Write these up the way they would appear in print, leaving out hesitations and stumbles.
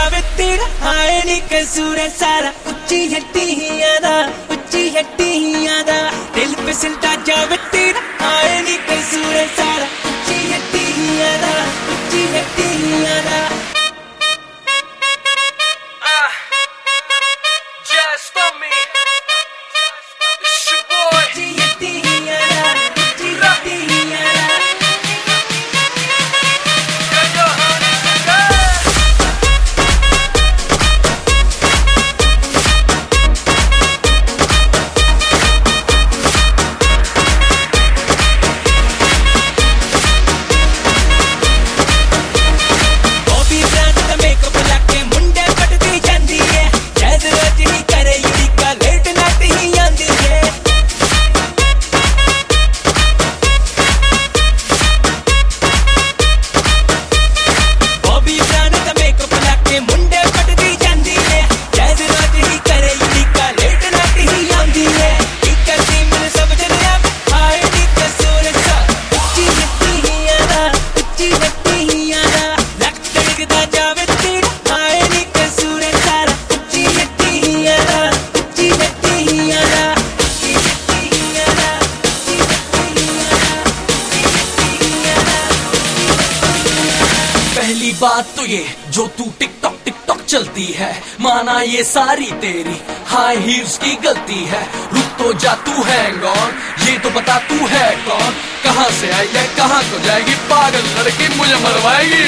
जावे तेरा हाय नी कसूर है सारा उच्ची हट्टी ही आदा दिल पे सिलता जावे तेरा हाय नी कसूर है सारा उच्ची हट्टी ही आदा Just for me. It's your boy. पहली बात तो ये जो तू टिकटॉक चलती है, माना ये सारी तेरी हाई हील्स की गलती है। रुक तो जा, तू हैंग ऑन, ये तो बता तू है कौन, कहाँ से आई है कहाँ को जाएगी, पागल लड़की मुझे मरवाएगी।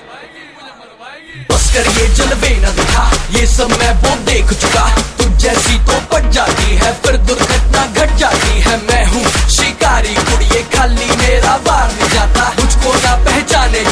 बस कर ये जलवे न दिखा, ये सब मैं वो देख चुका, तुझ जैसी तो पट जाती है फिर दुर्घटना घट जाती है। मैं हूँ शिकारी कुड़िए, खाली मेरा वार नहीं जाता, मुझको ना पहचाने